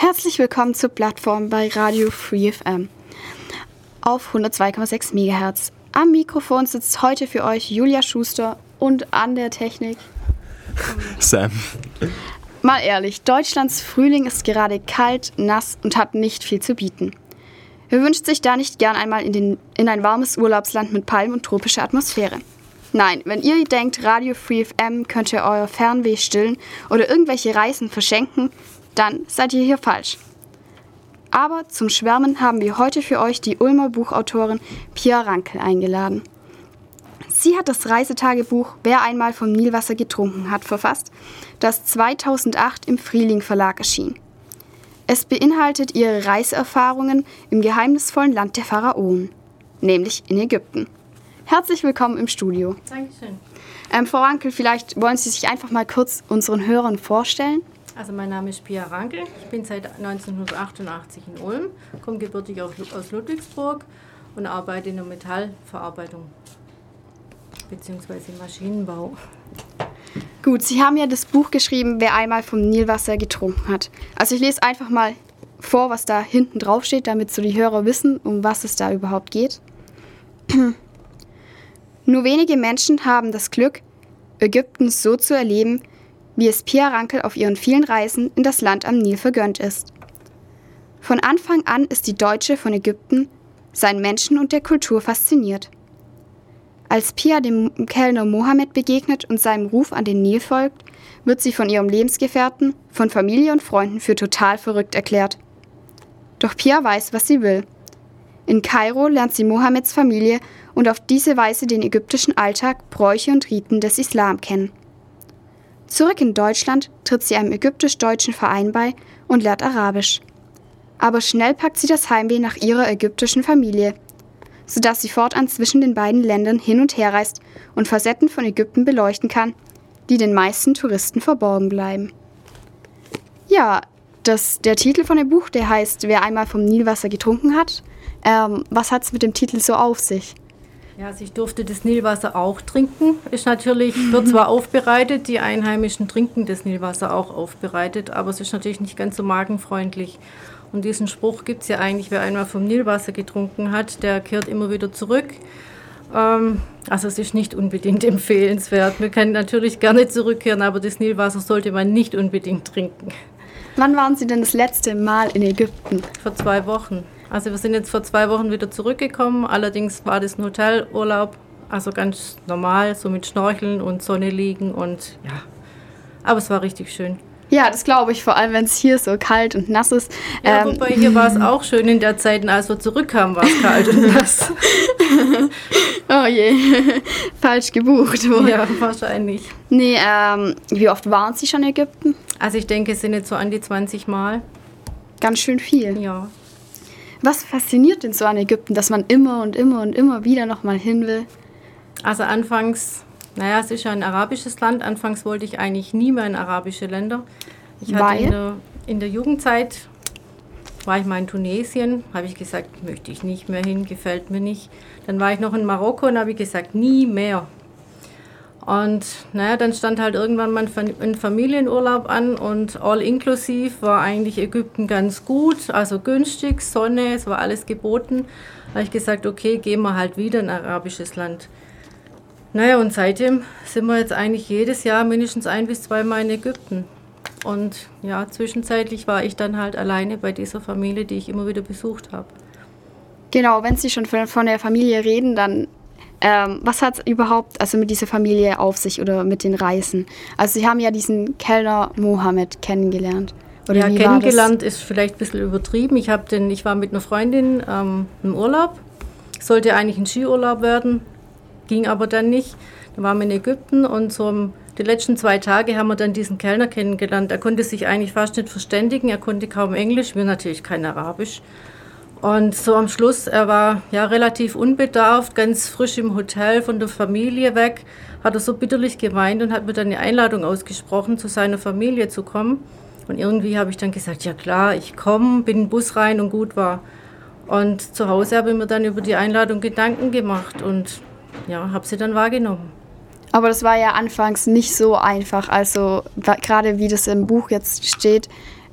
Herzlich willkommen zur Plattform bei Radio Free FM auf 102,6 MHz. Am Mikrofon sitzt heute für euch Julia Schuster und an der Technik Sam. Mal ehrlich, Deutschlands Frühling ist gerade kalt, nass und hat nicht viel zu bieten. Wer wünscht sich da nicht gern einmal in ein warmes Urlaubsland mit Palmen und tropischer Atmosphäre? Nein, wenn ihr denkt, Radio Free FM könnte euer Fernweh stillen oder irgendwelche Reisen verschenken, dann seid ihr hier falsch. Aber zum Schwärmen haben wir heute für euch die Ulmer Buchautorin Pia Rankel eingeladen. Sie hat das Reisetagebuch Wer einmal vom Nilwasser getrunken hat verfasst, das 2008 im Frieling Verlag erschien. Es beinhaltet ihre Reiseerfahrungen im geheimnisvollen Land der Pharaonen, nämlich in Ägypten. Herzlich willkommen im Studio. Dankeschön. Frau Rankel, vielleicht wollen Sie sich einfach mal kurz unseren Hörern vorstellen? Also mein Name ist Pia Rankel, ich bin seit 1988 in Ulm, komme gebürtig aus Ludwigsburg und arbeite in der Metallverarbeitung bzw. im Maschinenbau. Gut, Sie haben ja das Buch geschrieben, Wer einmal vom Nilwasser getrunken hat. Also ich lese einfach mal vor, was da hinten drauf steht, damit so die Hörer wissen, um was es da überhaupt geht. Nur wenige Menschen haben das Glück, Ägypten so zu erleben, wie es Pia Rankel auf ihren vielen Reisen in das Land am Nil vergönnt ist. Von Anfang an ist die Deutsche von Ägypten, seinen Menschen und der Kultur fasziniert. Als Pia dem Kellner Mohammed begegnet und seinem Ruf an den Nil folgt, wird sie von ihrem Lebensgefährten, von Familie und Freunden für total verrückt erklärt. Doch Pia weiß, was sie will. In Kairo lernt sie Mohammeds Familie und auf diese Weise den ägyptischen Alltag, Bräuche und Riten des Islam kennen. Zurück in Deutschland tritt sie einem ägyptisch-deutschen Verein bei und lernt Arabisch. Aber schnell packt sie das Heimweh nach ihrer ägyptischen Familie, sodass sie fortan zwischen den beiden Ländern hin und her reist und Facetten von Ägypten beleuchten kann, die den meisten Touristen verborgen bleiben. Ja, der Titel von dem Buch, der heißt Wer einmal vom Nilwasser getrunken hat. Was hat es mit dem Titel so auf sich? Ja, also ich durfte das Nilwasser auch trinken. Wird zwar aufbereitet, die Einheimischen trinken das Nilwasser auch aufbereitet, aber es ist natürlich nicht ganz so magenfreundlich. Und diesen Spruch gibt es ja eigentlich, wer einmal vom Nilwasser getrunken hat, der kehrt immer wieder zurück. Also es ist nicht unbedingt empfehlenswert. Man kann natürlich gerne zurückkehren, aber das Nilwasser sollte man nicht unbedingt trinken. Wann waren Sie denn das letzte Mal in Ägypten? Vor 2 Wochen. Also wir sind jetzt vor 2 Wochen wieder zurückgekommen, allerdings war das ein Hotelurlaub, also ganz normal, so mit Schnorcheln und Sonne liegen und ja, aber es war richtig schön. Ja, das glaube ich, vor allem wenn es hier so kalt und nass ist. Ja, wobei hier war es auch schön in der Zeit, als wir zurückkamen, war es kalt und nass. Oh je, falsch gebucht. Wohl. Ja, wahrscheinlich. Nee, wie oft waren Sie schon in Ägypten? Also ich denke, es sind jetzt so an die 20 Mal. Ganz schön viel. Ja. Was fasziniert denn so an Ägypten, dass man immer und immer und immer wieder nochmal hin will? Also anfangs, es ist ja ein arabisches Land. Anfangs wollte ich eigentlich nie mehr in arabische Länder. Ich hatte in der Jugendzeit, war ich mal in Tunesien, habe ich gesagt, möchte ich nicht mehr hin, gefällt mir nicht. Dann war ich noch in Marokko und habe ich gesagt, nie mehr. Und dann stand halt irgendwann mal ein Familienurlaub an und all inklusiv war eigentlich Ägypten ganz gut, also günstig, Sonne, es war alles geboten. Da habe ich gesagt, okay, gehen wir halt wieder in ein arabisches Land. Und seitdem sind wir jetzt eigentlich jedes Jahr mindestens 1 bis 2 Mal in Ägypten. Und ja, zwischenzeitlich war ich dann halt alleine bei dieser Familie, die ich immer wieder besucht habe. Genau, wenn Sie schon von der Familie reden, dann was hat es überhaupt mit dieser Familie auf sich oder mit den Reisen? Also Sie haben ja diesen Kellner Mohammed kennengelernt. Oder ja, kennengelernt ist vielleicht ein bisschen übertrieben. Ich war mit einer Freundin im Urlaub, sollte eigentlich ein Skiurlaub werden, ging aber dann nicht. Dann waren wir in Ägypten und die letzten 2 Tage haben wir dann diesen Kellner kennengelernt. Er konnte sich eigentlich fast nicht verständigen, er konnte kaum Englisch, wir natürlich kein Arabisch. Und so am Schluss, er war ja relativ unbedarft, ganz frisch im Hotel von der Familie weg, hat er so bitterlich geweint und hat mir dann eine Einladung ausgesprochen, zu seiner Familie zu kommen. Und irgendwie habe ich dann gesagt, ja klar, ich komme, bin in den Bus rein und gut war. Und zu Hause habe ich mir dann über die Einladung Gedanken gemacht und ja, habe sie dann wahrgenommen. Aber das war ja anfangs nicht so einfach, also gerade wie das im Buch jetzt steht,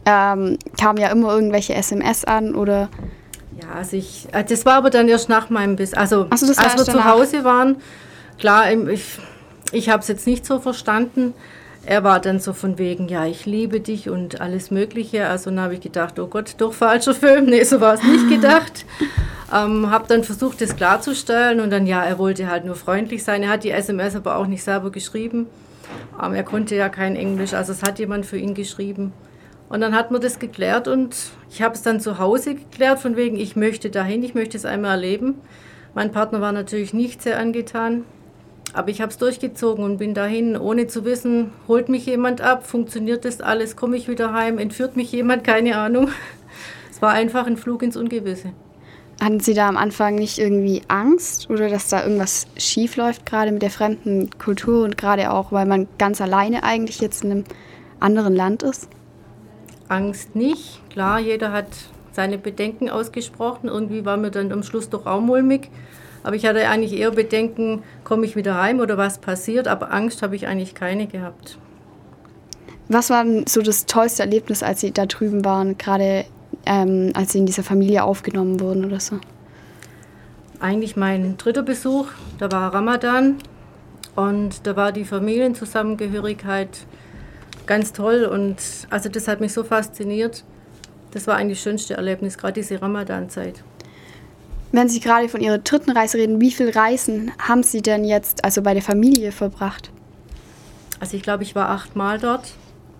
Kamen ja immer irgendwelche SMS an oder... Ja, also das war aber dann erst nach meinem Biss. Also Ach so, das war als wir erst zu danach. Hause waren, klar, ich habe es jetzt nicht so verstanden. Er war dann so von wegen, ja, ich liebe dich und alles Mögliche. Also dann habe ich gedacht, oh Gott, doch falscher Film. Nee, so war es nicht gedacht. Habe dann versucht, das klarzustellen und dann, ja, er wollte halt nur freundlich sein. Er hat die SMS aber auch nicht selber geschrieben. Er konnte ja kein Englisch, also es hat jemand für ihn geschrieben. Und dann hat man das geklärt und ich habe es dann zu Hause geklärt, von wegen, ich möchte dahin, ich möchte es einmal erleben. Mein Partner war natürlich nicht sehr angetan, aber ich habe es durchgezogen und bin dahin, ohne zu wissen, holt mich jemand ab, funktioniert das alles, komme ich wieder heim, entführt mich jemand, keine Ahnung. Es war einfach ein Flug ins Ungewisse. Hatten Sie da am Anfang nicht irgendwie Angst oder dass da irgendwas schief läuft, gerade mit der fremden Kultur und gerade auch, weil man ganz alleine eigentlich jetzt in einem anderen Land ist? Angst nicht. Klar, jeder hat seine Bedenken ausgesprochen. Irgendwie war mir dann am Schluss doch auch mulmig. Aber ich hatte eigentlich eher Bedenken, komme ich wieder heim oder was passiert. Aber Angst habe ich eigentlich keine gehabt. Was war denn so das tollste Erlebnis, als Sie da drüben waren, gerade als Sie in dieser Familie aufgenommen wurden oder so? Eigentlich mein 3. Besuch, da war Ramadan und da war die Familienzusammengehörigkeit ganz toll und also das hat mich so fasziniert. Das war eigentlich das schönste Erlebnis, gerade diese Ramadan-Zeit. Wenn Sie gerade von Ihrer 3. Reise reden, wie viele Reisen haben Sie denn jetzt also bei der Familie verbracht? Also ich glaube, ich war 8 Mal dort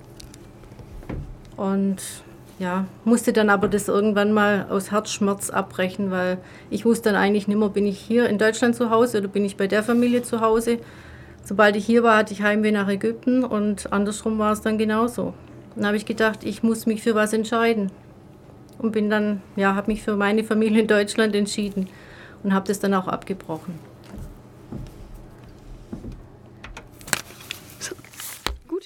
und ja, musste dann aber das irgendwann mal aus Herzschmerz abbrechen, weil ich wusste dann eigentlich nicht mehr, bin ich hier in Deutschland zu Hause oder bin ich bei der Familie zu Hause. Sobald ich hier war, hatte ich Heimweh nach Ägypten und andersrum war es dann genauso. Dann habe ich gedacht, ich muss mich für was entscheiden und bin dann, ja, habe mich für meine Familie in Deutschland entschieden und habe das dann auch abgebrochen. So. Gut.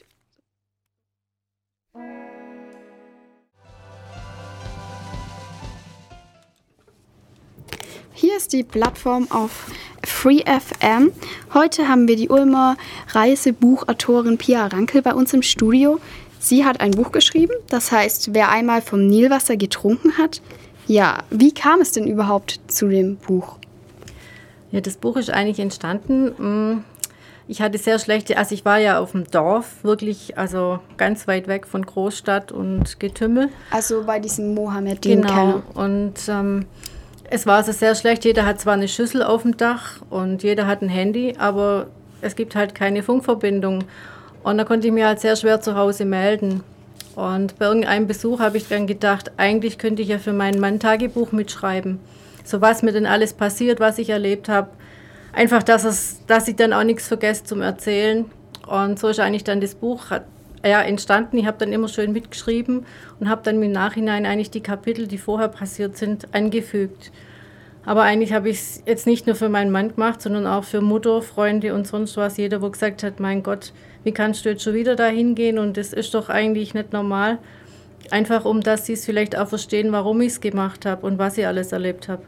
Hier ist die Plattform auf FreeFM. Heute haben wir die Ulmer Reisebuchautorin Pia Rankel bei uns im Studio. Sie hat ein Buch geschrieben, das heißt, wer einmal vom Nilwasser getrunken hat. Ja, wie kam es denn überhaupt zu dem Buch? Ja, das Buch ist eigentlich entstanden. Ich hatte sehr schlechte, also ich war ja auf dem Dorf, wirklich, also ganz weit weg von Großstadt und Getümmel. Also bei diesem Mohammed, den Genau, und es war also sehr schlecht. Jeder hat zwar eine Schüssel auf dem Dach und jeder hat ein Handy, aber es gibt halt keine Funkverbindung. Und da konnte ich mir halt sehr schwer zu Hause melden. Und bei irgendeinem Besuch habe ich dann gedacht, eigentlich könnte ich ja für meinen Mann Tagebuch mitschreiben. So was mir denn alles passiert, was ich erlebt habe. Einfach, dass ich dann auch nichts vergesse zum Erzählen. Und so ist eigentlich dann das Buch entstanden. Ich habe dann immer schön mitgeschrieben und habe dann im Nachhinein eigentlich die Kapitel, die vorher passiert sind, angefügt. Aber eigentlich habe ich es jetzt nicht nur für meinen Mann gemacht, sondern auch für Mutter, Freunde und sonst was. Jeder, wo gesagt hat, mein Gott, wie kannst du jetzt schon wieder da hingehen? Und das ist doch eigentlich nicht normal. Einfach, dass sie es vielleicht auch verstehen, warum ich es gemacht habe und was ich alles erlebt habe.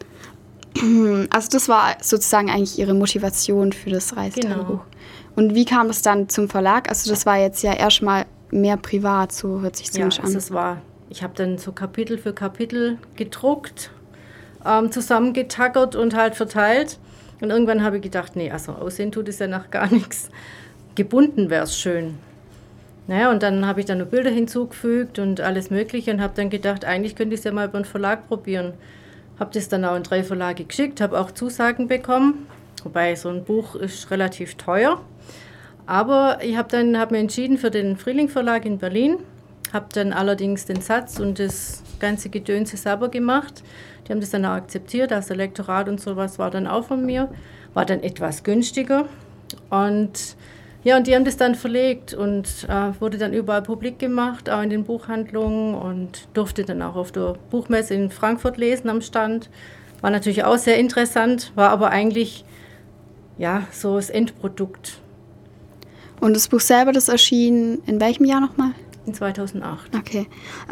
Also das war sozusagen eigentlich Ihre Motivation für das Reisetagebuch. Genau. Und wie kam es dann zum Verlag? Also das war jetzt ja erstmal mehr privat, so hört sich ziemlich an. Ich habe dann so Kapitel für Kapitel gedruckt, zusammengetackert und halt verteilt. Und irgendwann habe ich gedacht, nee, also aussehen tut es ja nach gar nichts. Gebunden wäre es schön. Naja, und dann habe ich dann noch Bilder hinzugefügt und alles Mögliche und habe dann gedacht, eigentlich könnte ich es ja mal über einen Verlag probieren. Habe das dann auch in 3 Verlage geschickt, habe auch Zusagen bekommen. Wobei so ein Buch ist relativ teuer. Aber ich habe mir entschieden für den Frühling Verlag in Berlin. Habe dann allerdings den Satz und das ganze Gedönse selber gemacht. Die haben das dann auch akzeptiert. Also Lektorat und sowas war dann auch von mir. War dann etwas günstiger. Und ja, und die haben das dann verlegt und wurde dann überall publik gemacht, auch in den Buchhandlungen und durfte dann auch auf der Buchmesse in Frankfurt lesen am Stand. War natürlich auch sehr interessant, war aber eigentlich ja so das Endprodukt. Und das Buch selber, das erschien in welchem Jahr nochmal? In 2008. Okay.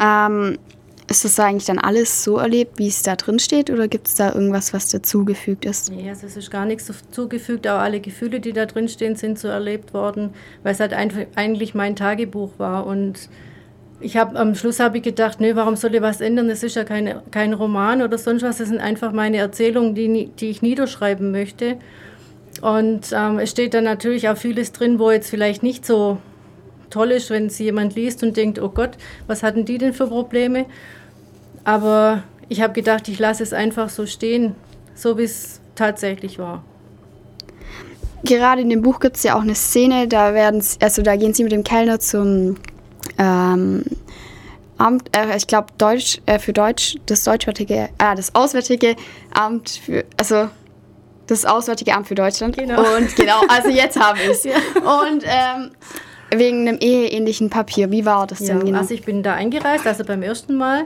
Ist das eigentlich dann alles so erlebt, wie es da drin steht, oder gibt es da irgendwas, was dazugefügt ist? Nee, also es ist gar nichts dazugefügt. Auch alle Gefühle, die da drin stehen, sind so erlebt worden, weil es halt eigentlich mein Tagebuch war. Und Am Schluss habe ich gedacht, nee, warum soll ich was ändern? Es ist ja kein Roman oder sonst was. Das sind einfach meine Erzählungen, die ich niederschreiben möchte. Und es steht dann natürlich auch vieles drin, wo jetzt vielleicht nicht so toll ist, wenn es jemand liest und denkt, oh Gott, was hatten die denn für Probleme? Aber ich habe gedacht, ich lasse es einfach so stehen, so wie es tatsächlich war. Gerade in dem Buch gibt es ja auch eine Szene, da gehen sie mit dem Kellner zum Amt, ich glaube das Auswärtige Amt das Auswärtige Amt für Deutschland. Genau. Und also jetzt habe ich es. Ja. Und wegen einem eheähnlichen Papier. Wie war das denn genau? Also ich bin da eingereist, also beim ersten Mal.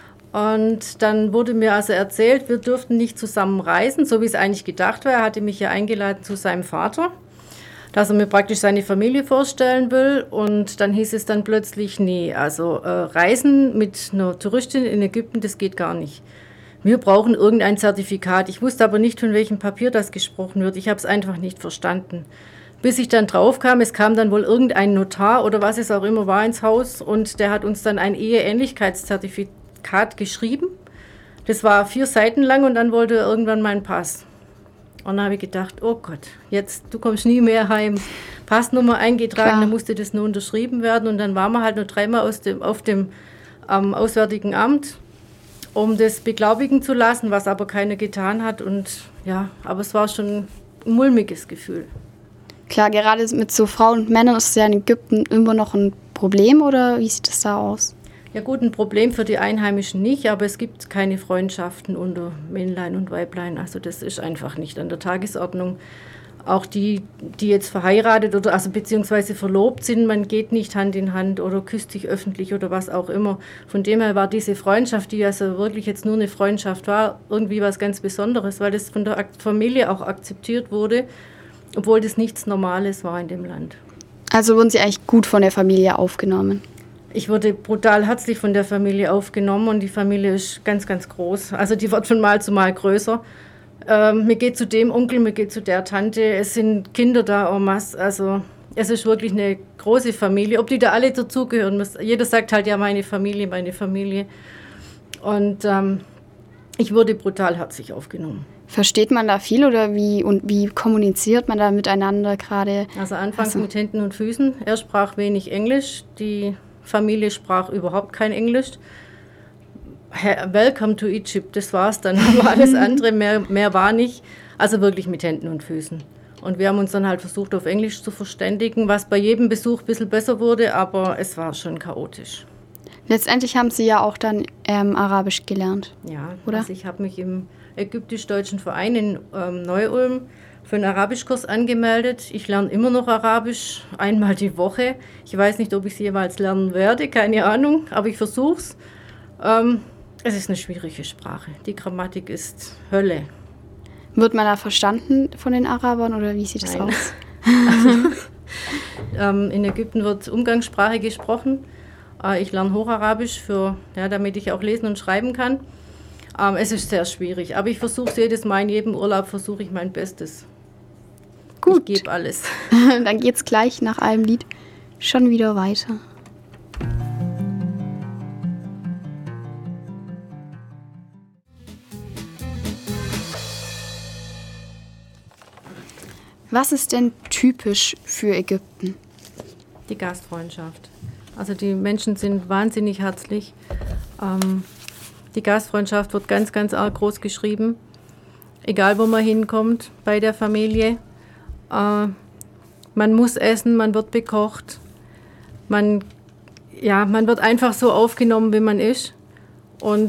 Und dann wurde mir also erzählt, wir dürften nicht zusammen reisen, so wie es eigentlich gedacht war. Er hatte mich ja eingeladen zu seinem Vater, dass er mir praktisch seine Familie vorstellen will. Und dann hieß es dann plötzlich, nee, also Reisen mit einer Touristin in Ägypten, das geht gar nicht. Wir brauchen irgendein Zertifikat. Ich wusste aber nicht, von welchem Papier das gesprochen wird. Ich habe es einfach nicht verstanden. Bis ich dann drauf kam, es kam dann wohl irgendein Notar oder was es auch immer war ins Haus und der hat uns dann ein Eheähnlichkeitszertifikat geschrieben. Das war 4 Seiten lang und dann wollte er irgendwann meinen Pass. Und dann habe ich gedacht, oh Gott, du kommst nie mehr heim. Passnummer eingetragen, Klar. Dann musste das nur unterschrieben werden. Und dann waren wir halt nur 3-mal auf dem Auswärtigen Amt, um das beglaubigen zu lassen, was aber keiner getan hat. Und ja, aber es war schon ein mulmiges Gefühl. Klar, gerade mit so Frauen und Männern ist es ja in Ägypten immer noch ein Problem, oder wie sieht das da aus? Ja gut, ein Problem für die Einheimischen nicht, aber es gibt keine Freundschaften unter Männlein und Weiblein. Also das ist einfach nicht an der Tagesordnung. Auch die jetzt verheiratet oder also beziehungsweise verlobt sind, man geht nicht Hand in Hand oder küsst sich öffentlich oder was auch immer. Von dem her war diese Freundschaft, die also wirklich jetzt nur eine Freundschaft war, irgendwie was ganz Besonderes, weil das von der Familie auch akzeptiert wurde, obwohl das nichts Normales war in dem Land. Also wurden Sie eigentlich gut von der Familie aufgenommen? Ich wurde brutal herzlich von der Familie aufgenommen und die Familie ist ganz, ganz groß. Also die wird von Mal zu Mal größer. Mir geht zu dem Onkel, mir geht zu der Tante. Es sind Kinder da en masse. Also es ist wirklich eine große Familie. Ob die da alle dazugehören, jeder sagt halt, ja, meine Familie, meine Familie. Und ich wurde brutal herzlich aufgenommen. Versteht man da viel oder wie kommuniziert man da miteinander gerade? Also anfangs mit Händen und Füßen. Er sprach wenig Englisch, die Familie sprach überhaupt kein Englisch. Welcome to Egypt, das war's dann. Aber alles andere, mehr war nicht. Also wirklich mit Händen und Füßen. Und wir haben uns dann halt versucht, auf Englisch zu verständigen, was bei jedem Besuch ein bisschen besser wurde, aber es war schon chaotisch. Letztendlich haben Sie ja auch dann Arabisch gelernt, ja, oder? Also ich habe mich im ägyptisch-deutschen Verein in Neu-Ulm für einen Arabischkurs angemeldet. Ich lerne immer noch Arabisch, einmal die Woche. Ich weiß nicht, ob ich es jemals lernen werde, keine Ahnung, aber ich versuche es. Es ist eine schwierige Sprache. Die Grammatik ist Hölle. Wird man da verstanden von den Arabern oder wie sieht das Nein. aus? In Ägypten wird Umgangssprache gesprochen. Ich lerne Hocharabisch, damit ich auch lesen und schreiben kann. Es ist sehr schwierig, aber ich versuche es jedes Mal, in jedem Urlaub versuche ich mein Bestes. Gut. Ich gebe alles. Dann geht's gleich nach einem Lied schon wieder weiter. Was ist denn typisch für Ägypten? Die Gastfreundschaft. Also die Menschen sind wahnsinnig herzlich. Die Gastfreundschaft wird ganz, ganz arg groß geschrieben. Egal, wo man hinkommt bei der Familie. Man muss essen, man wird bekocht. Man wird einfach so aufgenommen, wie man ist. Und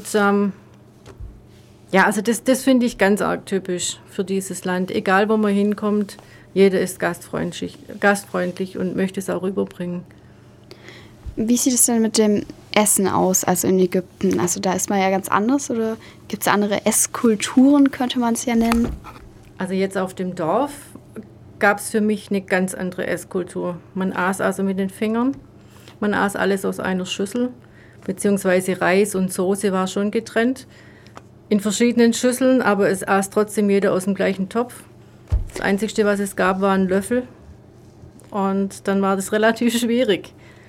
also das finde ich ganz arg typisch für dieses Land. Egal, wo man hinkommt, jeder ist gastfreundlich und möchte es auch rüberbringen. Wie sieht es denn mit dem Essen aus, also in Ägypten? Also da ist man ja ganz anders, oder gibt es andere Esskulturen, könnte man es ja nennen? Also jetzt auf dem Dorf gab es für mich eine ganz andere Esskultur. Man aß also mit den Fingern, man aß alles aus einer Schüssel, beziehungsweise Reis und Soße war schon getrennt. In verschiedenen Schüsseln, aber es aß trotzdem jeder aus dem gleichen Topf. Das Einzige, was es gab, war ein Löffel. Und dann war das relativ schwierig.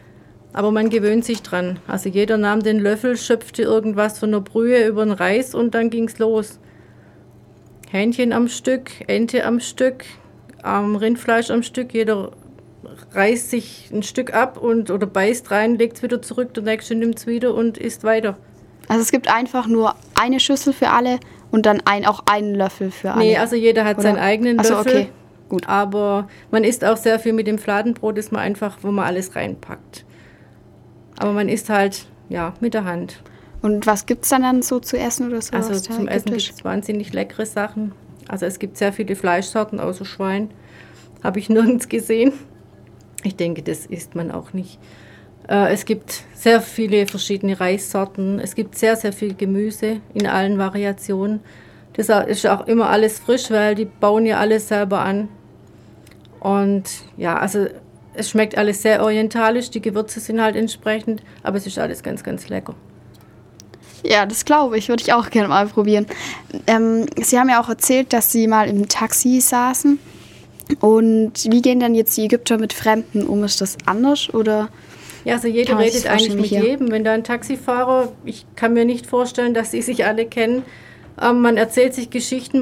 Aber man gewöhnt sich dran. Also jeder nahm den Löffel, schöpfte irgendwas von der Brühe über den Reis und dann ging's los. Hähnchen am Stück, Ente am Stück, Rindfleisch am Stück. Jeder reißt sich ein Stück ab oder beißt rein, legt es wieder zurück, der nächste nimmt es wieder und isst weiter. Also es gibt einfach nur eine Schüssel für alle und dann auch einen Löffel für alle? Nee, also jeder hat seinen eigenen Löffel. Okay. Gut. Aber man isst auch sehr viel mit dem Fladenbrot, ist man einfach, wo man alles reinpackt. Aber man isst halt, ja, mit der Hand. Und was gibt es dann so zu essen oder so? Also zum Essen gibt es wahnsinnig leckere Sachen. Also es gibt sehr viele Fleischsorten außer Schwein. Habe ich nirgends gesehen. Ich denke, das isst man auch nicht. Es gibt sehr viele verschiedene Reissorten. Es gibt sehr, sehr viel Gemüse in allen Variationen. Das ist auch immer alles frisch, weil die bauen ja alles selber an. Und ja, also es schmeckt alles sehr orientalisch. Die Gewürze sind halt entsprechend, aber es ist alles ganz, ganz lecker. Ja, das glaube ich. Würde ich auch gerne mal probieren. Sie haben ja auch erzählt, dass Sie mal im Taxi saßen. Und wie gehen dann jetzt die Ägypter mit Fremden um? Ist das anders oder? Ja, also jeder redet eigentlich mit jedem. Wenn da ein Taxifahrer, ich kann mir nicht vorstellen, dass sie sich alle kennen. Man erzählt sich Geschichten,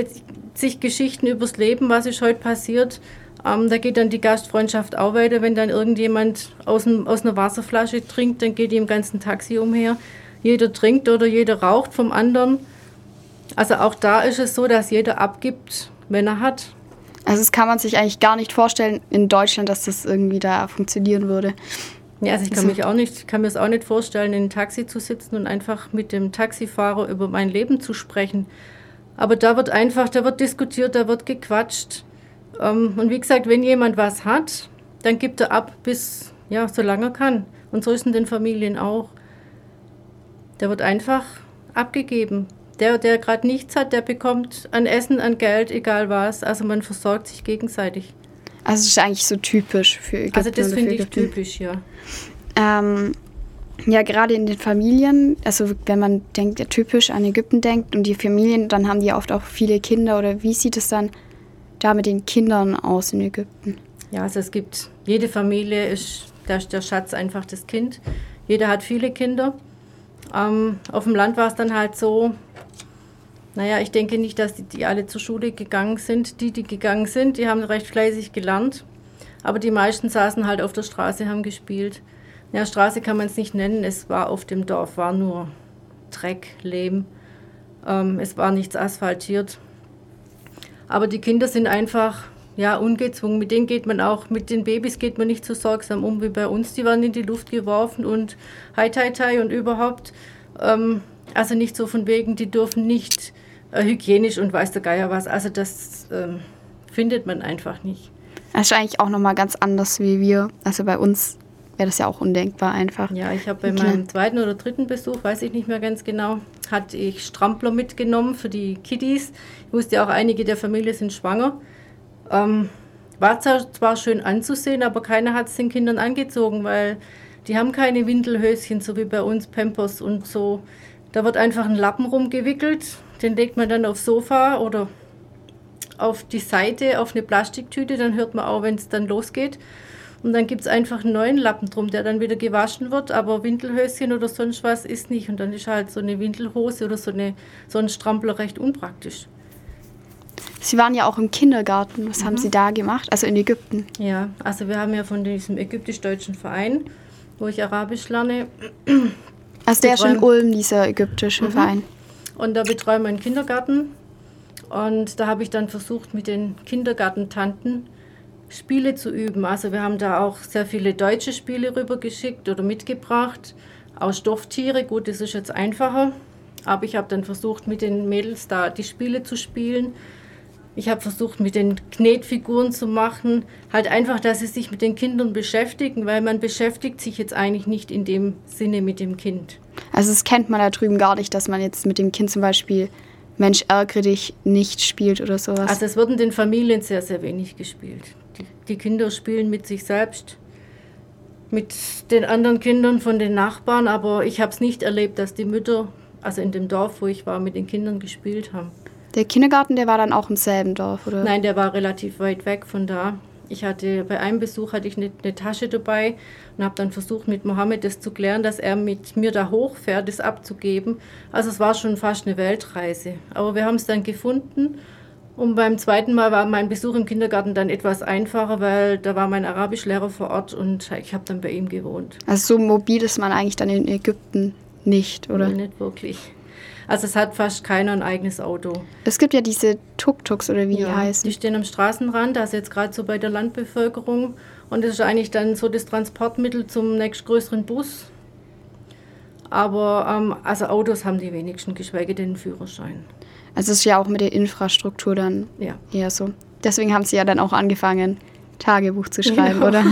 übers Leben, was ist heute passiert. Da geht dann die Gastfreundschaft auch weiter. Wenn dann irgendjemand aus einer Wasserflasche trinkt, dann geht die im ganzen Taxi umher. Jeder trinkt oder jeder raucht vom anderen. Also auch da ist es so, dass jeder abgibt, wenn er hat. Also das kann man sich eigentlich gar nicht vorstellen in Deutschland, dass das irgendwie da funktionieren würde. Ja, also ich kann mir es auch nicht vorstellen, in einem Taxi zu sitzen und einfach mit dem Taxifahrer über mein Leben zu sprechen. Aber da wird diskutiert, da wird gequatscht. Und wie gesagt, wenn jemand was hat, dann gibt er ab, bis, ja, solange er kann. Und so ist es in den Familien auch. Der wird einfach abgegeben. Der gerade nichts hat, der bekommt an Essen, an Geld, egal was. Also man versorgt sich gegenseitig. Also das ist eigentlich so typisch für Ägypten. Also das finde ich typisch, ja. Ja, gerade in den Familien, also wenn man denkt, typisch an Ägypten denkt und die Familien, dann haben die oft auch viele Kinder. Oder wie sieht es dann da mit den Kindern aus in Ägypten? Ja, also jede Familie da ist der Schatz einfach das Kind. Jeder hat viele Kinder. Auf dem Land war es dann halt so, naja, ich denke nicht, dass die alle zur Schule gegangen sind. Die gegangen sind, die haben recht fleißig gelernt. Aber die meisten saßen halt auf der Straße, haben gespielt. Ja, Straße kann man es nicht nennen. Es war auf dem Dorf, war nur Dreck, Lehm. Es war nichts asphaltiert. Aber die Kinder sind einfach, ja, ungezwungen. Mit den Babys geht man nicht so sorgsam um wie bei uns. Die werden in die Luft geworfen und tai und überhaupt. Also nicht so von wegen, die dürfen nicht hygienisch und weiß der Geier was. Also das findet man einfach nicht. Das ist eigentlich auch nochmal ganz anders wie wir. Also bei uns wäre das ja auch undenkbar einfach. Ja, ich habe bei meinem zweiten oder dritten Besuch, weiß ich nicht mehr ganz genau, hatte ich Strampler mitgenommen für die Kiddies. Ich wusste auch, einige der Familie sind schwanger. War zwar schön anzusehen, aber keiner hat es den Kindern angezogen, weil die haben keine Windelhöschen, so wie bei uns Pampers und so. Da wird einfach ein Lappen rumgewickelt, den legt man dann aufs Sofa oder auf die Seite, auf eine Plastiktüte, dann hört man auch, wenn es dann losgeht. Und dann gibt es einfach einen neuen Lappen drum, der dann wieder gewaschen wird, aber Windelhöschen oder sonst was ist nicht. Und dann ist halt so eine Windelhose oder so ein Strampler recht unpraktisch. Sie waren ja auch im Kindergarten. Was haben Sie da gemacht? Also in Ägypten? Ja, also wir haben ja von diesem ägyptisch-deutschen Verein, wo ich Arabisch lerne. Also der ist in Ulm, dieser ägyptische Verein. Und da betreuen wir einen Kindergarten. Und da habe ich dann versucht, mit den Kindergartentanten Spiele zu üben. Also wir haben da auch sehr viele deutsche Spiele rübergeschickt oder mitgebracht. Aus Stofftiere, gut, das ist jetzt einfacher. Aber ich habe dann versucht, mit den Mädels da die Spiele zu spielen. Ich habe versucht, mit den Knetfiguren zu machen. Halt einfach, dass sie sich mit den Kindern beschäftigen, weil man beschäftigt sich jetzt eigentlich nicht in dem Sinne mit dem Kind. Also das kennt man da drüben gar nicht, dass man jetzt mit dem Kind zum Beispiel Mensch, ärgere dich nicht spielt oder sowas. Also es wird in den Familien sehr, sehr wenig gespielt. Die Kinder spielen mit sich selbst, mit den anderen Kindern von den Nachbarn, aber ich habe es nicht erlebt, dass die Mütter, also in dem Dorf, wo ich war, mit den Kindern gespielt haben. Der Kindergarten, der war dann auch im selben Dorf, oder? Nein, der war relativ weit weg von da. Bei einem Besuch hatte ich eine Tasche dabei und habe dann versucht, mit Mohammed das zu klären, dass er mit mir da hochfährt, das abzugeben. Also es war schon fast eine Weltreise. Aber wir haben es dann gefunden. Und beim zweiten Mal war mein Besuch im Kindergarten dann etwas einfacher, weil da war mein Arabischlehrer vor Ort und ich habe dann bei ihm gewohnt. Also so mobil ist man eigentlich dann in Ägypten nicht, oder? Nee, nicht wirklich. Also es hat fast keiner ein eigenes Auto. Es gibt ja diese Tuk-Tuks oder wie die heißen. Die stehen am Straßenrand, also jetzt gerade so bei der Landbevölkerung. Und das ist eigentlich dann so das Transportmittel zum nächstgrößeren Bus. Aber also Autos haben die wenigsten, geschweige denn einen Führerschein. Also es ist ja auch mit der Infrastruktur dann eher so. Deswegen haben sie ja dann auch angefangen, Tagebuch zu schreiben, oder?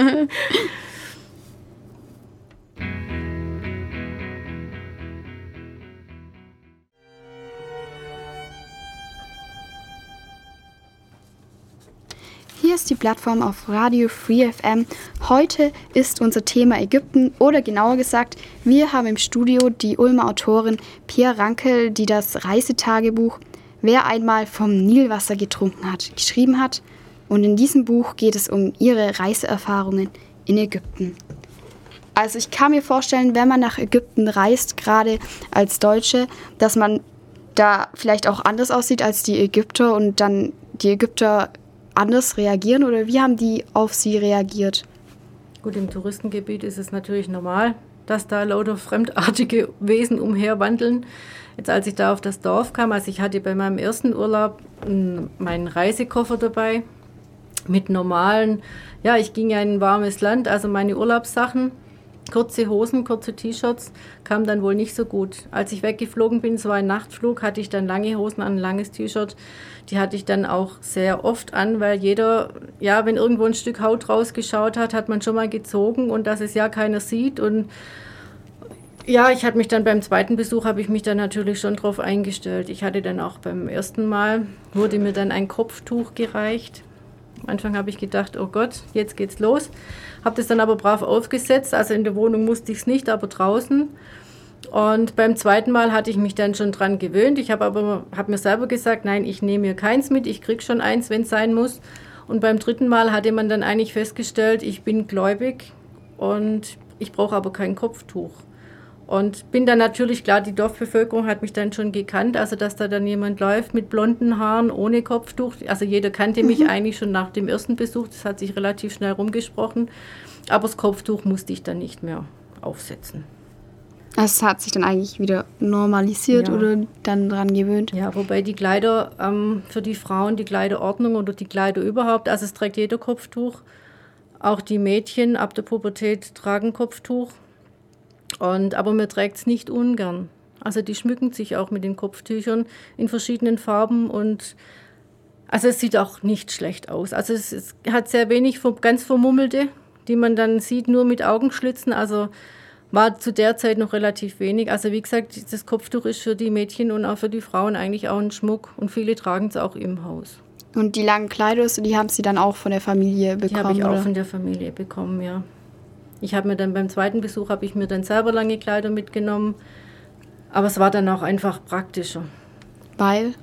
Hier ist die Plattform auf Radio Free FM. Heute ist unser Thema Ägypten oder genauer gesagt, wir haben im Studio die Ulmer Autorin Pia Rankel, die das Reisetagebuch Wer einmal vom Nilwasser getrunken hat, geschrieben hat. Und in diesem Buch geht es um ihre Reiseerfahrungen in Ägypten. Also ich kann mir vorstellen, wenn man nach Ägypten reist, gerade als Deutsche, dass man da vielleicht auch anders aussieht als die Ägypter und dann die Ägypter anders reagieren, oder wie haben die auf sie reagiert? Gut, im Touristengebiet ist es natürlich normal, dass da lauter fremdartige Wesen umherwandeln. Jetzt als ich da auf das Dorf kam, also ich hatte bei meinem ersten Urlaub meinen Reisekoffer dabei mit normalen, ich ging ja in ein warmes Land, also meine Urlaubssachen, kurze Hosen, kurze T-Shirts, kam dann wohl nicht so gut. Als ich weggeflogen bin, es war ein Nachtflug, hatte ich dann lange Hosen an, ein langes T-Shirt. Die hatte ich dann auch sehr oft an, weil jeder, wenn irgendwo ein Stück Haut rausgeschaut hat, hat man schon mal gezogen und dass es ja keiner sieht. Und ich hatte mich dann beim zweiten Besuch, habe ich mich dann natürlich schon drauf eingestellt. Ich hatte dann auch beim ersten Mal, wurde mir dann ein Kopftuch gereicht. Am Anfang habe ich gedacht, oh Gott, jetzt geht's los. Habe das dann aber brav aufgesetzt, also in der Wohnung musste ich es nicht, aber draußen. Und beim zweiten Mal hatte ich mich dann schon dran gewöhnt. Ich habe mir selber gesagt, nein, ich nehme mir keins mit, ich kriege schon eins, wenn es sein muss. Und beim dritten Mal hatte man dann eigentlich festgestellt, ich bin gläubig und ich brauche aber kein Kopftuch. Und bin dann natürlich, klar, die Dorfbevölkerung hat mich dann schon gekannt, also dass da dann jemand läuft mit blonden Haaren, ohne Kopftuch. Also jeder kannte mich eigentlich schon nach dem ersten Besuch, das hat sich relativ schnell rumgesprochen. Aber das Kopftuch musste ich dann nicht mehr aufsetzen. Es hat sich dann eigentlich wieder normalisiert oder dann dran gewöhnt? Ja, wobei die Kleider für die Frauen, die Kleiderordnung oder die Kleider überhaupt, also es trägt jeder Kopftuch. Auch die Mädchen ab der Pubertät tragen Kopftuch. Aber man trägt es nicht ungern. Also die schmücken sich auch mit den Kopftüchern in verschiedenen Farben und also es sieht auch nicht schlecht aus. Also es hat sehr wenig ganz Vermummelte, die man dann sieht, nur mit Augenschlitzen. Also war zu der Zeit noch relativ wenig. Also wie gesagt, das Kopftuch ist für die Mädchen und auch für die Frauen eigentlich auch ein Schmuck und viele tragen es auch im Haus. Und die langen Kleider, die haben Sie dann auch von der Familie bekommen? Die habe ich auch von der Familie bekommen, ja. Ich habe mir dann beim zweiten Besuch, habe ich mir dann selber lange Kleider mitgenommen. Aber es war dann auch einfach praktischer. Weil?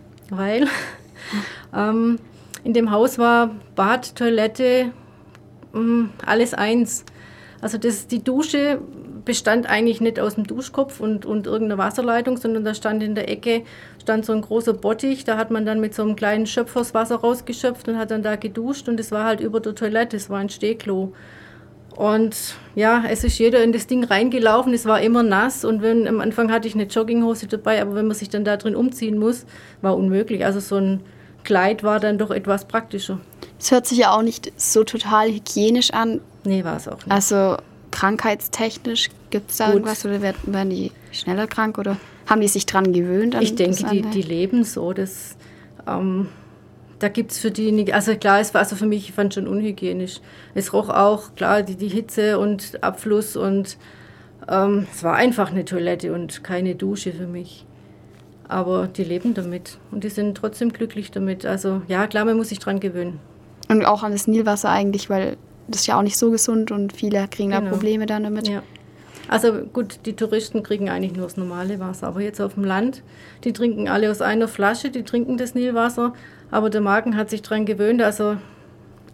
In dem Haus war Bad, Toilette, alles eins. Also die Dusche bestand eigentlich nicht aus dem Duschkopf und irgendeiner Wasserleitung, sondern da stand in der Ecke so ein großer Bottich. Da hat man dann mit so einem kleinen Schöpferswasser rausgeschöpft und hat dann da geduscht. Und es war halt über der Toilette, es war ein Stehklo. Und es ist jeder in das Ding reingelaufen, es war immer nass und am Anfang hatte ich eine Jogginghose dabei, aber wenn man sich dann da drin umziehen muss, war unmöglich. Also so ein Kleid war dann doch etwas praktischer. Es hört sich ja auch nicht so total hygienisch an. Nee, war es auch nicht. Also krankheitstechnisch, gibt es da irgendwas oder werden die schneller krank oder haben die sich dran gewöhnt? Ich denke, die leben so, da gibt es für die nicht, also klar, es war also für mich, ich fand schon unhygienisch. Es roch auch, klar, die Hitze und Abfluss und es war einfach eine Toilette und keine Dusche für mich. Aber die leben damit und die sind trotzdem glücklich damit. Also ja, klar, man muss sich dran gewöhnen. Und auch an das Nilwasser eigentlich, weil das ist ja auch nicht so gesund und viele kriegen da Probleme dann damit. Ja. Also gut, die Touristen kriegen eigentlich nur das normale Wasser, aber jetzt auf dem Land, die trinken alle aus einer Flasche, die trinken das Nilwasser, aber der Magen hat sich dran gewöhnt. Also ich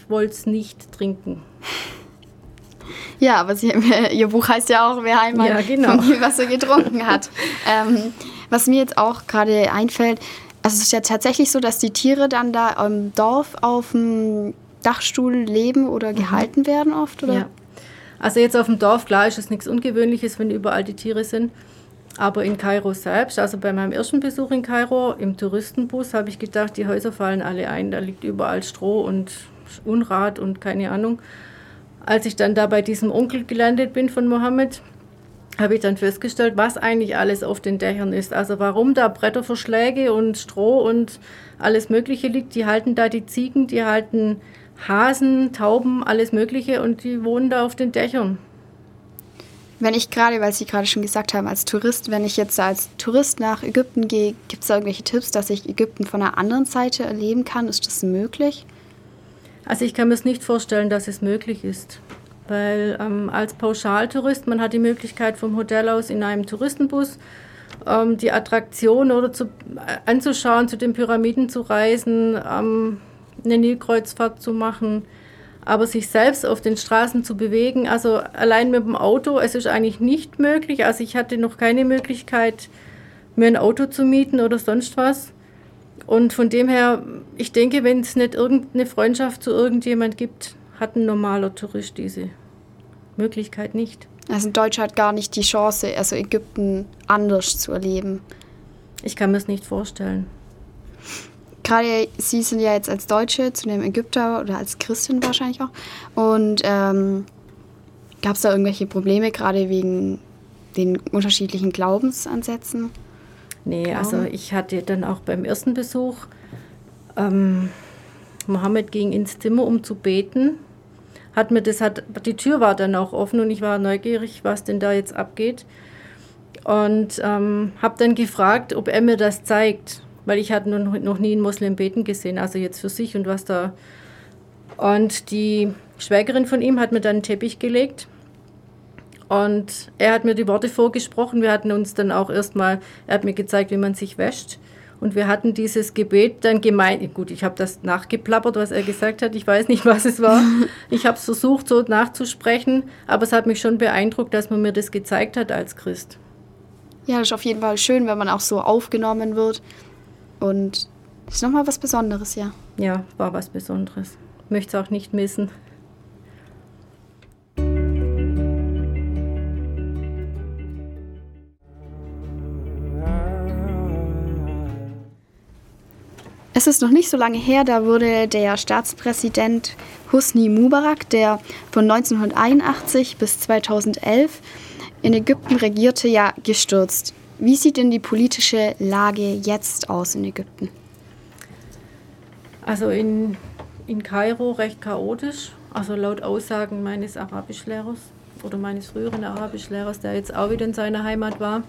wollte es nicht trinken. Ja, aber Ihr Buch heißt ja auch, wer einmal vom Nilwasser getrunken hat. Was mir jetzt auch gerade einfällt, also es ist ja tatsächlich so, dass die Tiere dann da im Dorf auf dem Dachstuhl leben oder gehalten werden oft, oder? Ja. Also jetzt auf dem Dorf, klar, ist es nichts Ungewöhnliches, wenn überall die Tiere sind. Aber in Kairo selbst, also bei meinem ersten Besuch in Kairo, im Touristenbus, habe ich gedacht, die Häuser fallen alle ein. Da liegt überall Stroh und Unrat und keine Ahnung. Als ich dann da bei diesem Onkel gelandet bin von Mohammed, habe ich dann festgestellt, was eigentlich alles auf den Dächern ist. Also warum da Bretterverschläge und Stroh und alles Mögliche liegt. Die halten da die Ziegen, die halten Hasen, Tauben, alles Mögliche und die wohnen da auf den Dächern. Wenn ich gerade, weil Sie gerade schon gesagt haben, wenn ich jetzt als Tourist nach Ägypten gehe, gibt es da irgendwelche Tipps, dass ich Ägypten von einer anderen Seite erleben kann? Ist das möglich? Also ich kann mir es nicht vorstellen, dass es möglich ist. Weil als Pauschaltourist, man hat die Möglichkeit vom Hotel aus in einem Touristenbus die Attraktion anzuschauen, zu den Pyramiden zu reisen, eine Nilkreuzfahrt zu machen. Aber sich selbst auf den Straßen zu bewegen, also allein mit dem Auto, es ist eigentlich nicht möglich. Also ich hatte noch keine Möglichkeit, mir ein Auto zu mieten oder sonst was. Und von dem her, ich denke, wenn es nicht irgendeine Freundschaft zu irgendjemand gibt, hat ein normaler Tourist diese Möglichkeit nicht. Also ein Deutscher hat gar nicht die Chance, also Ägypten anders zu erleben. Ich kann mir es nicht vorstellen. Gerade Sie sind ja jetzt als Deutsche zu einem Ägypter oder als Christin wahrscheinlich auch. Und gab es da irgendwelche Probleme, gerade wegen den unterschiedlichen Glaubensansätzen? Nee, also ich hatte dann auch beim ersten Besuch, Mohammed ging ins Zimmer, um zu beten. Die Tür war dann auch offen und ich war neugierig, was denn da jetzt abgeht. Und habe dann gefragt, ob er mir das zeigt. Weil ich hatte noch nie einen Moslem beten gesehen, also jetzt für sich und was da. Und die Schwägerin von ihm hat mir dann einen Teppich gelegt und er hat mir die Worte vorgesprochen. Wir hatten uns dann auch er hat mir gezeigt, wie man sich wäscht. Und wir hatten dieses Gebet dann gemeint. Gut, ich habe das nachgeplappert, was er gesagt hat. Ich weiß nicht, was es war. Ich habe es versucht, so nachzusprechen, aber es hat mich schon beeindruckt, dass man mir das gezeigt hat als Christ. Ja, das ist auf jeden Fall schön, wenn man auch so aufgenommen wird. Und das ist nochmal was Besonderes, ja. Ja, war was Besonderes. Möchte es auch nicht missen. Es ist noch nicht so lange her, da wurde der Staatspräsident Hosni Mubarak, der von 1981 bis 2011 in Ägypten regierte, ja gestürzt. Wie sieht denn die politische Lage jetzt aus in Ägypten? Also in Kairo recht chaotisch, also laut Aussagen meines Arabischlehrers oder meines früheren Arabischlehrers, der jetzt auch wieder in seiner Heimat war.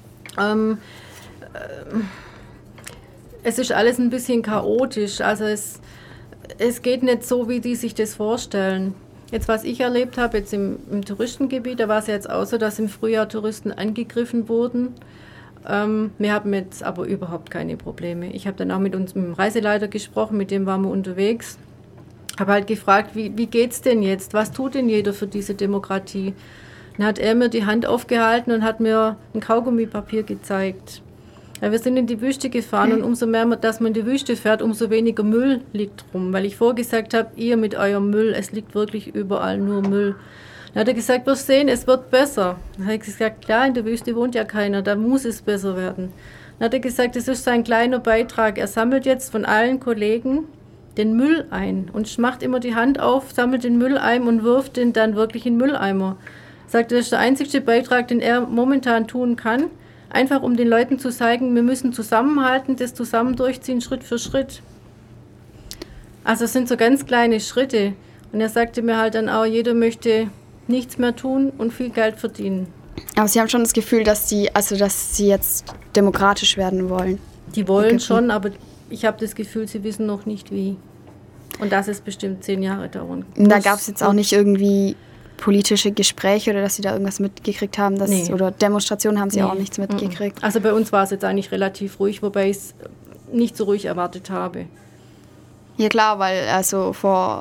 Es ist alles ein bisschen chaotisch, also es geht nicht so, wie die sich das vorstellen. Jetzt, was ich erlebt habe, jetzt im Touristengebiet, da war es jetzt auch so, dass im Frühjahr Touristen angegriffen wurden. Wir haben jetzt aber überhaupt keine Probleme. Ich habe dann auch mit unserem Reiseleiter gesprochen, mit dem waren wir unterwegs. Habe halt gefragt, wie geht's denn jetzt? Was tut denn jeder für diese Demokratie? Dann hat er mir die Hand aufgehalten und hat mir ein Kaugummipapier gezeigt. Ja, wir sind in die Wüste gefahren und umso mehr, dass man in die Wüste fährt, umso weniger Müll liegt rum. Weil ich vorgesagt habe, ihr mit eurem Müll, es liegt wirklich überall nur Müll. Dann hat er gesagt, wirst sehen, es wird besser. Dann habe ich gesagt, klar, in der Wüste wohnt ja keiner, da muss es besser werden. Dann hat er gesagt, das ist sein kleiner Beitrag. Er sammelt jetzt von allen Kollegen den Müll ein und macht immer die Hand auf, sammelt den Müll ein und wirft den dann wirklich in den Mülleimer. Sagt, das ist der einzige Beitrag, den er momentan tun kann. Einfach um den Leuten zu zeigen, wir müssen zusammenhalten, das zusammen durchziehen, Schritt für Schritt. Also es sind so ganz kleine Schritte. Und er sagte mir halt dann auch, jeder möchte nichts mehr tun und viel Geld verdienen. Aber Sie haben schon das Gefühl, dass Sie jetzt demokratisch werden wollen? Die wollen schon, aber ich habe das Gefühl, sie wissen noch nicht wie. Und das ist bestimmt 10 Jahre dauern. Da gab es jetzt auch nicht irgendwie politische Gespräche oder dass Sie da irgendwas mitgekriegt haben? Oder Demonstrationen haben Sie auch nichts mitgekriegt? Also bei uns war es jetzt eigentlich relativ ruhig, wobei ich es nicht so ruhig erwartet habe. Ja klar, weil also vor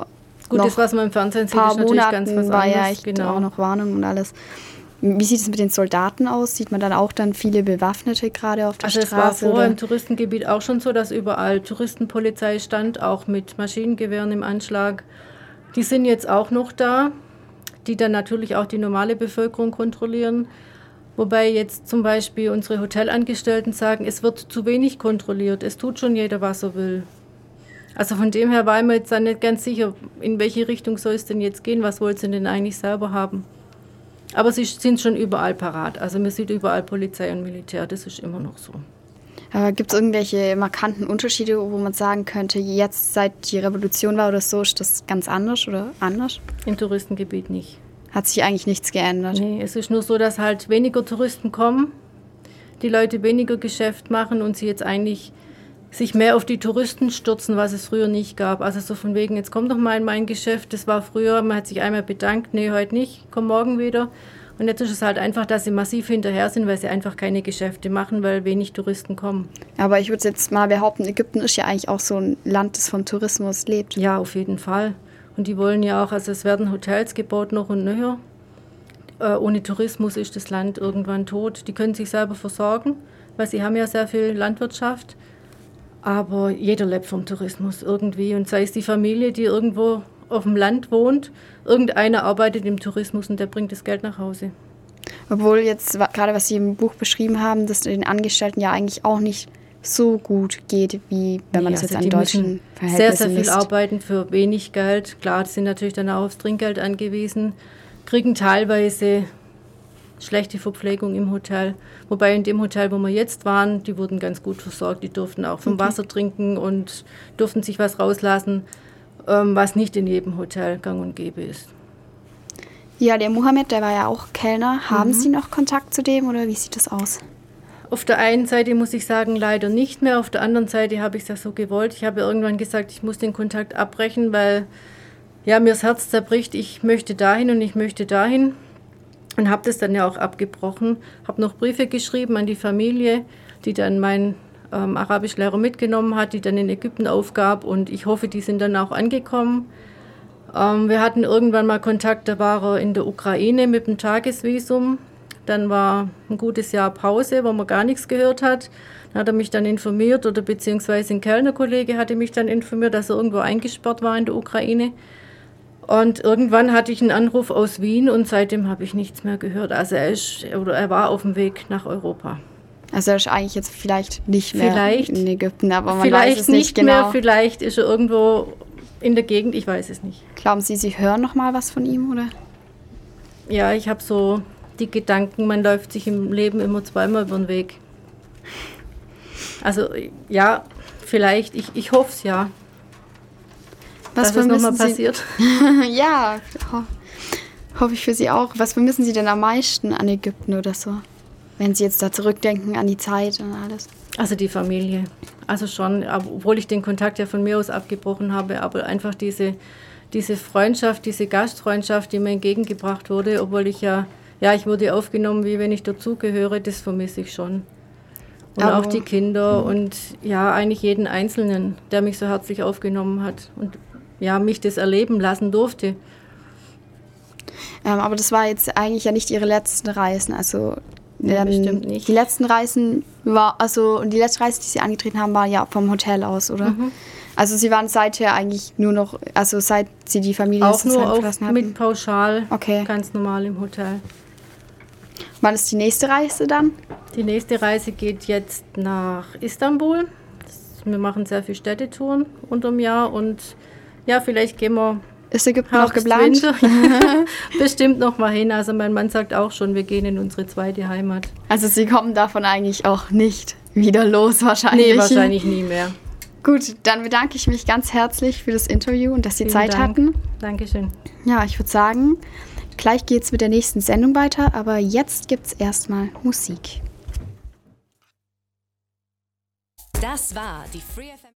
Gut, das, was man im Fernsehen sieht, ist natürlich ganz was anderes. War ja echt auch noch Warnung und alles. Wie sieht es mit den Soldaten aus? Sieht man dann auch dann viele Bewaffnete gerade auf der Straße? Also es war vorher im Touristengebiet auch schon so, dass überall Touristenpolizei stand, auch mit Maschinengewehren im Anschlag. Die sind jetzt auch noch da, die dann natürlich auch die normale Bevölkerung kontrollieren. Wobei jetzt zum Beispiel unsere Hotelangestellten sagen, es wird zu wenig kontrolliert, es tut schon jeder, was er will. Also von dem her war ich mir jetzt dann nicht ganz sicher, in welche Richtung soll es denn jetzt gehen, was wollen sie denn eigentlich selber haben. Aber sie sind schon überall parat, also man sieht überall Polizei und Militär, das ist immer noch so. Aber gibt es irgendwelche markanten Unterschiede, wo man sagen könnte, jetzt seit die Revolution war oder so, ist das ganz anders oder anders? Im Touristengebiet nicht. Hat sich eigentlich nichts geändert? Nee, es ist nur so, dass halt weniger Touristen kommen, die Leute weniger Geschäft machen und sie jetzt eigentlich sich mehr auf die Touristen stürzen, was es früher nicht gab. Also so von wegen, jetzt komm doch mal in mein Geschäft, das war früher, man hat sich einmal bedankt, nee, heute nicht, komm morgen wieder. Und jetzt ist es halt einfach, dass sie massiv hinterher sind, weil sie einfach keine Geschäfte machen, weil wenig Touristen kommen. Aber ich würde jetzt mal behaupten, Ägypten ist ja eigentlich auch so ein Land, das vom Tourismus lebt. Ja, auf jeden Fall. Und die wollen ja auch, also es werden Hotels gebaut noch und nöcher. Ohne Tourismus ist das Land irgendwann tot. Die können sich selber versorgen, weil sie haben ja sehr viel Landwirtschaft. Aber jeder lebt vom Tourismus irgendwie. Und sei es die Familie, die irgendwo auf dem Land wohnt, irgendeiner arbeitet im Tourismus und der bringt das Geld nach Hause. Obwohl jetzt, gerade was Sie im Buch beschrieben haben, dass den Angestellten ja eigentlich auch nicht so gut geht, wie wenn man es jetzt an deutschen Verhältnissen sehr misst. viel arbeiten für wenig Geld. Klar, die sind natürlich dann auch aufs Trinkgeld angewiesen, kriegen teilweise schlechte Verpflegung im Hotel. Wobei in dem Hotel, wo wir jetzt waren, die wurden ganz gut versorgt. Die durften auch vom Wasser trinken und durften sich was rauslassen, was nicht in jedem Hotel gang und gäbe ist. Ja, der Mohammed, der war ja auch Kellner. Haben Sie noch Kontakt zu dem oder wie sieht das aus? Auf der einen Seite muss ich sagen, leider nicht mehr. Auf der anderen Seite habe ich es ja so gewollt. Ich habe irgendwann gesagt, ich muss den Kontakt abbrechen, weil ja, mir das Herz zerbricht. Ich möchte dahin und ich möchte dahin. Und habe das dann ja auch abgebrochen. Habe noch Briefe geschrieben an die Familie, die dann mein Arabischlehrer mitgenommen hat, die dann in Ägypten aufgab. Und ich hoffe, die sind dann auch angekommen. Wir hatten irgendwann mal Kontakt, da war er in der Ukraine mit dem Tagesvisum. Dann war ein gutes Jahr Pause, wo man gar nichts gehört hat. Dann hat er mich dann informiert, oder beziehungsweise ein Kellnerkollege hatte mich dann informiert, dass er irgendwo eingesperrt war in der Ukraine. Und irgendwann hatte ich einen Anruf aus Wien und seitdem habe ich nichts mehr gehört. Also er war auf dem Weg nach Europa. Also er ist eigentlich jetzt vielleicht nicht mehr in Ägypten, aber man vielleicht weiß es nicht genau. Mehr, vielleicht ist er irgendwo in der Gegend, ich weiß es nicht. Glauben Sie, Sie hören noch mal was von ihm, oder? Ja, ich habe so die Gedanken, man läuft sich im Leben immer zweimal über den Weg. Also ja, vielleicht, ich hoffe es ja. Was dass es nochmal passiert. Ja, hoffe ich für Sie auch. Was vermissen Sie denn am meisten an Ägypten oder so? Wenn Sie jetzt da zurückdenken an die Zeit und alles. Also die Familie. Also schon, obwohl ich den Kontakt ja von mir aus abgebrochen habe, aber einfach diese Freundschaft, diese Gastfreundschaft, die mir entgegengebracht wurde, obwohl ich ich wurde aufgenommen, wie wenn ich dazugehöre, das vermisse ich schon. Und aber auch die Kinder und ja, eigentlich jeden Einzelnen, der mich so herzlich aufgenommen hat und ja, mich das erleben lassen durfte. Aber das war jetzt eigentlich ja nicht Ihre letzten Reisen, also bestimmt nicht. Die letzten Reisen die letzte Reise, die Sie angetreten haben, war ja vom Hotel aus, oder? Mhm. Also Sie waren seither eigentlich nur noch, also seit Sie die Familie auch nur verlassen hatten? Mit Pauschal, okay. Ganz normal im Hotel. Wann ist die nächste Reise dann? Die nächste Reise geht jetzt nach Istanbul. Wir machen sehr viele Städtetouren unterm Jahr und ja, vielleicht gehen wir. Ist Ägypten noch geplant? Bestimmt noch mal hin. Also mein Mann sagt auch schon, wir gehen in unsere zweite Heimat. Also Sie kommen davon eigentlich auch nicht wieder los wahrscheinlich? Nee, wahrscheinlich nie mehr. Gut, dann bedanke ich mich ganz herzlich für das Interview und dass Sie Zeit hatten. Dankeschön. Ja, ich würde sagen, gleich geht es mit der nächsten Sendung weiter, aber jetzt gibt es erstmal Musik. Das war die Free FM.